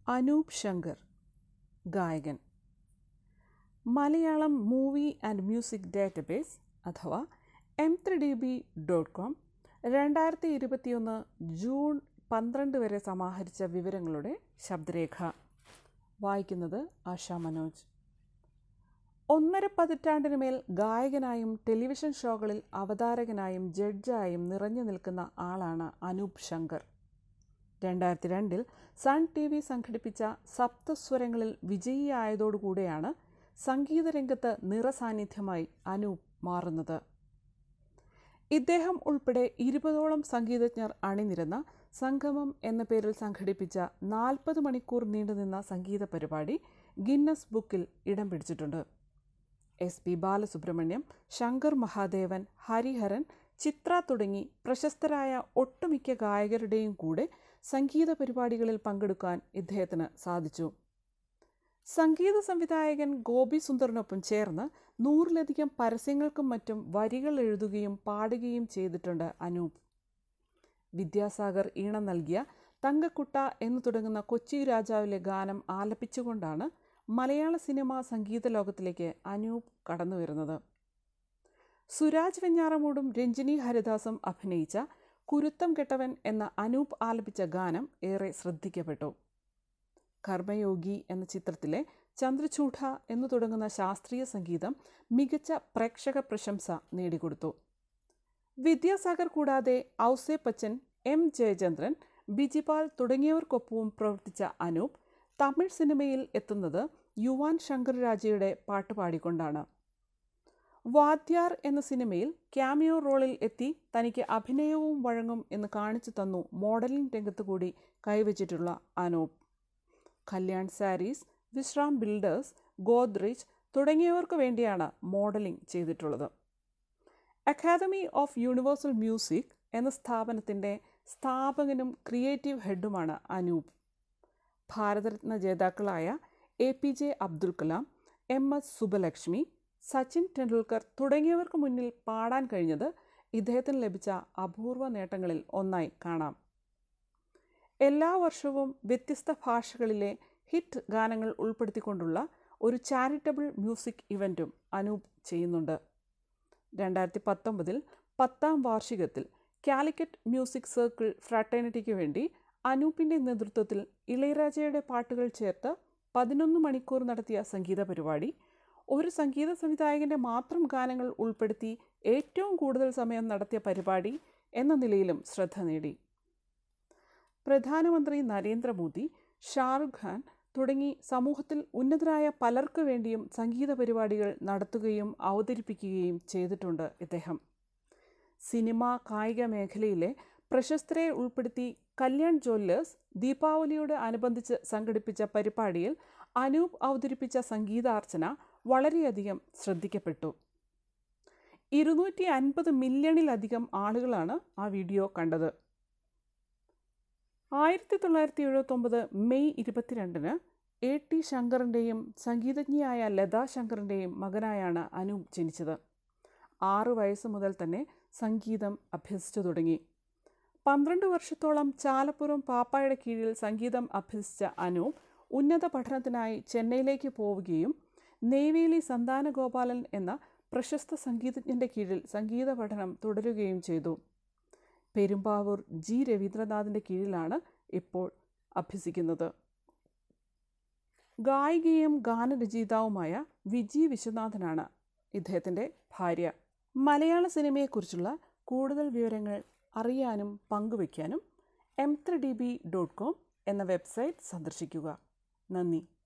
അനൂപ് ശങ്കർ, ഗായകൻ. Malayalam movie and music database അഥവാ m3db.com 2021 June 12 വരെ സമാഹരിച്ച വിവരങ്ങളുടെ ശബ്ദരേഖ. വായിക്കുന്നത് ആശാ മനോജ്. 1.5 പതിറ്റാണ്ടിന് മേൽ ഗായകനായും ടെലിവിഷൻ ഷോകളിൽ അവതാരകനായും ജഡ്ജായും നിറഞ്ഞു നിൽക്കുന്ന ആളാണ് അനൂപ് ശങ്കർ. 2002 സൺ TV സംഘടിപ്പിച്ച സപ്തസ്വരങ്ങളിൽ വിജയിയായതോടുകൂടെയാണ് സംഗീതരംഗത്ത് നിറസാന്നിധ്യമായി അനൂപ് മാറുന്നത്. ഇദ്ദേഹം ഉൾപ്പെടെ 20ഓളം സംഗീതജ്ഞർ അണിനിരന്ന സംഗമം എന്ന പേരിൽ സംഘടിപ്പിച്ച 40 മണിക്കൂർ നീണ്ടുനിന്ന സംഗീത പരിപാടി ഗിന്നസ് ബുക്കിൽ ഇടം പിടിച്ചിട്ടുണ്ട്. SP ബാലസുബ്രഹ്മണ്യം, ശങ്കർ മഹാദേവൻ, ഹരിഹരൻ, ചിത്ര തുടങ്ങി പ്രശസ്തരായ ഒട്ടുമിക്ക ഗായകരുടെയും കൂടെ സംഗീത പരിപാടികളിൽ പങ്കെടുക്കാൻ ഇദ്ദേഹത്തിന് സാധിച്ചു. സംഗീത സംവിധായകൻ ഗോപി സുന്ദറിനൊപ്പം ചേർന്ന് 100ലധികം പരസ്യങ്ങൾക്കും മറ്റും വരികൾ എഴുതുകയും പാടുകയും ചെയ്തിട്ടുണ്ട് അനൂപ്. വിദ്യാസാഗർ ഈണം നൽകിയ തങ്കക്കുട്ട എന്നു തുടങ്ങുന്ന കൊച്ചി രാജാവിലെ ഗാനം ആലപിച്ചുകൊണ്ടാണ് മലയാള സിനിമാ സംഗീത ലോകത്തിലേക്ക് അനൂപ് കടന്നു വരുന്നത്. സുരാജ് വെഞ്ഞാറമൂടും രഞ്ജിനി ഹരിദാസും അഭിനയിച്ച കുരുത്തം കെട്ടവൻ എന്ന അനൂപ് ആലപിച്ച ഗാനം ഏറെ ശ്രദ്ധിക്കപ്പെട്ടു. കർമ്മയോഗി എന്ന ചിത്രത്തിലെ ചന്ദ്രചൂഡ എന്നു തുടങ്ങുന്ന ശാസ്ത്രീയ സംഗീതം മികച്ച പ്രേക്ഷക പ്രശംസ നേടിക്കൊടുത്തു. വിദ്യാസാഗർ കൂടാതെ ഔസേപ്പച്ചൻ, M. ജയചന്ദ്രൻ, ബിജിപാൽ തുടങ്ങിയവർക്കൊപ്പവും പ്രവർത്തിച്ച അനൂപ് തമിഴ് സിനിമയിൽ എത്തുന്നത് യുവാൻ ശങ്കർ രാജയുടെ പാട്ടുപാടിക്കൊണ്ടാണ്. വാദ്യാർ എന്ന സിനിമയിൽ ക്യാമിയോ റോളിൽ എത്തി തനിക്ക് അഭിനയവും വഴങ്ങും എന്ന് കാണിച്ചു തന്നു മോഡലിംഗ് രംഗത്ത് കൂടി കൈവച്ചിട്ടുള്ള അനൂപ്. കല്യാൺ സാരീസ്, വിശ്രാം ബിൽഡേഴ്സ്, ഗോദ്രേജ് തുടങ്ങിയവർക്ക് വേണ്ടിയാണ് മോഡലിംഗ് ചെയ്തിട്ടുള്ളത്. അക്കാദമി ഓഫ് യൂണിവേഴ്സൽ മ്യൂസിക് എന്ന സ്ഥാപനത്തിൻ്റെ സ്ഥാപകനും ക്രിയേറ്റീവ് ഹെഡുമാണ് അനൂപ്. ഭാരതരത്ന ജേതാക്കളായ APJ അബ്ദുൽ കലാം, MS സുബ്ബലക്ഷ്മി, സച്ചിൻ ടെണ്ടുൽക്കർ തുടങ്ങിയവർക്ക് മുന്നിൽ പാടാൻ കഴിഞ്ഞത് ഇദ്ദേഹത്തിന് ലഭിച്ച അപൂർവ നേട്ടങ്ങളിൽ ഒന്നായി കാണാം. എല്ലാ വർഷവും വ്യത്യസ്ത ഭാഷകളിലെ ഹിറ്റ് ഗാനങ്ങൾ ഉൾപ്പെടുത്തിക്കൊണ്ടുള്ള ഒരു ചാരിറ്റബിൾ മ്യൂസിക് ഇവൻറ്റും അനൂപ് ചെയ്യുന്നുണ്ട്. 2019 10ാം വാർഷികത്തിൽ കാലിക്കറ്റ് മ്യൂസിക് സർക്കിൾ ഫ്രാറ്റേണിറ്റിക്ക് വേണ്ടി അനൂപിൻ്റെ നേതൃത്വത്തിൽ ഇളയരാജയുടെ പാട്ടുകൾ ചേർത്ത് 11 മണിക്കൂർ നടത്തിയ സംഗീത പരിപാടി ഒരു സംഗീത സംവിധായകൻ്റെ മാത്രം ഗാനങ്ങൾ ഉൾപ്പെടുത്തി ഏറ്റവും കൂടുതൽ സമയം നടത്തിയ പരിപാടി എന്ന നിലയിലും ശ്രദ്ധ നേടി. പ്രധാനമന്ത്രി നരേന്ദ്രമോദി, ഷാറുഖ് ഖാൻ തുടങ്ങി സമൂഹത്തിൽ ഉന്നതരായ പലർക്കു വേണ്ടിയും സംഗീത പരിപാടികൾ നടത്തുകയും അവതരിപ്പിക്കുകയും ചെയ്തിട്ടുണ്ട് ഇദ്ദേഹം. സിനിമ, കായിക മേഖലയിലെ പ്രശസ്തരെ ഉൾപ്പെടുത്തി കല്യാൺ ജ്വല്ലേഴ്സ് ദീപാവലിയോട് അനുബന്ധിച്ച് സംഘടിപ്പിച്ച പരിപാടിയിൽ അനൂപ് അവതരിപ്പിച്ച സംഗീതാർച്ചന വളരെയധികം ശ്രദ്ധിക്കപ്പെട്ടു. 250 മില്യണിലധികം ആളുകളാണ് ആ വീഡിയോ കണ്ടത്. 1979 മെയ് 22 A.T. ശങ്കറിൻ്റെയും സംഗീതജ്ഞയായ ലതാ ശങ്കറിൻ്റെയും മകനായാണ് അനൂപ് ജനിച്ചത്. 6 വയസ്സ് മുതൽ തന്നെ സംഗീതം അഭ്യസിച്ചു തുടങ്ങി. 12 വർഷത്തോളം ചാലപ്പുറം പാപ്പായുടെ കീഴിൽ സംഗീതം അഭ്യസിച്ച അനൂപ് ഉന്നത പഠനത്തിനായി ചെന്നൈയിലേക്ക് പോവുകയും നെയ്വേലി സന്താനഗോപാലൻ എന്ന പ്രശസ്ത സംഗീതജ്ഞൻ്റെ കീഴിൽ സംഗീത പഠനം തുടരുകയും ചെയ്തു. പെരുമ്പാവൂർ G. രവീന്ദ്രനാഥിൻ്റെ കീഴിലാണ് ഇപ്പോൾ അഭ്യസിക്കുന്നത്. ഗായികയും ഗാനരചയിതാവുമായ വിജി വിശ്വനാഥനാണ് ഇദ്ദേഹത്തിൻ്റെ ഭാര്യ. മലയാള സിനിമയെക്കുറിച്ചുള്ള കൂടുതൽ വിവരങ്ങൾ അറിയാനും പങ്കുവയ്ക്കാനും m3db.com എന്ന വെബ്സൈറ്റ് സന്ദർശിക്കുക. നന്ദി.